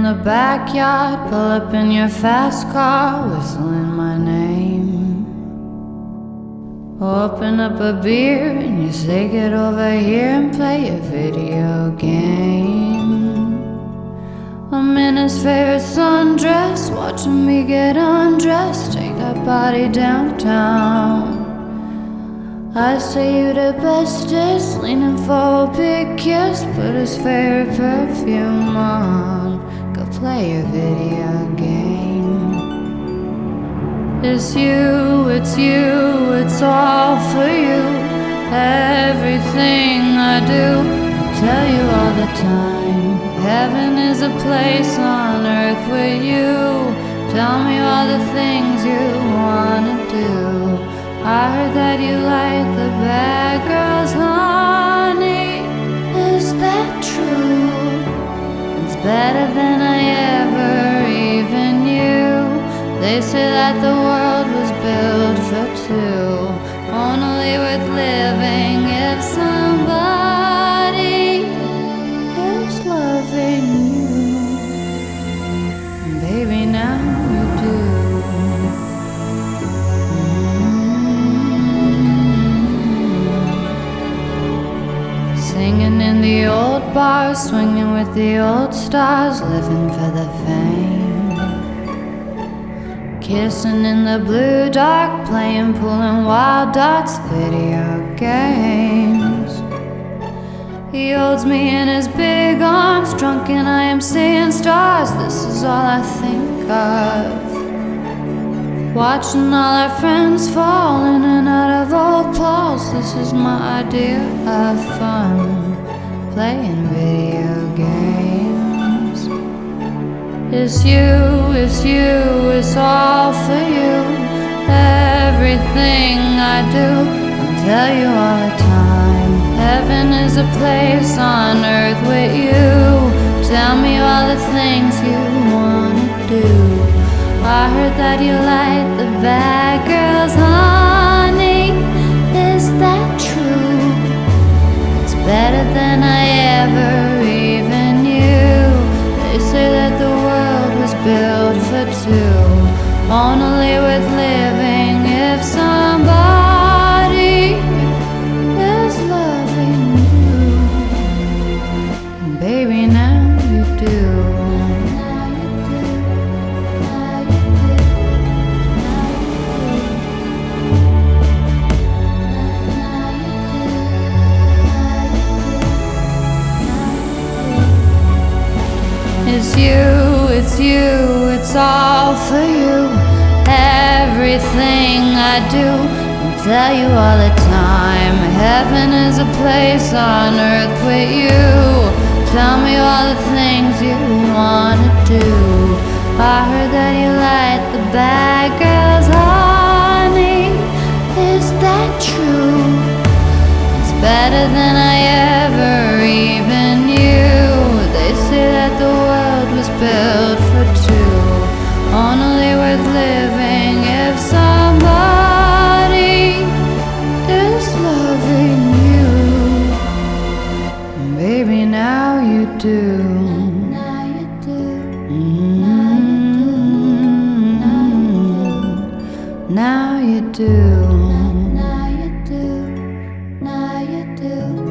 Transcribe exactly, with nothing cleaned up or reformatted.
the backyard, pull up in your fast car, whistling my name. Open up a beer and you say get over here and play a video game. I'm in his favorite sundress, watching me get undressed, take that body downtown. I say you the bestest, leaning for a big kiss, put his favorite perfume on, go play a video game. It's you, it's you, it's all for you. Everything I do, I tell you all the time. Heaven is a place on earth with you. Tell me all the things you wanna do. I heard that you like the bad girls, honey. Is that true? It's better than I ever even knew. They say that the world was built for two, only worth living if somebody is loving you. And baby, now you do. Singing in the old bars, swinging with the old stars, living for the fame. Kissing in the blue dark, playing pool and wild dots, video games. He holds me in his big arms, drunk and I am seeing stars. This is all I think of. Watching all our friends fall in and out of old clothes. This is my idea of fun, playing video games. It's you, it's you, it's all for you. Everything I do, I'll tell you all the time. Heaven is a place on earth with you. Tell me all the things you wanna do. I heard that you like the bad girls, honey. Is that true? It's better than I ever even knew. They say that the world was built for two, only worth living if somebody is loving you. And baby, now you do. It's you, it's you, it's all for you. Everything I do, I'll tell you all the time. Heaven is a place on earth with you. Tell me all the things you wanna do. I heard that you like the bad girls, honey. Is that true? It's better than I ever even knew. They say that the world was built for two, only worth living if somebody is loving you. And baby, now you do. Now you do. Mm-hmm. Now you do. Now you do. Now you do.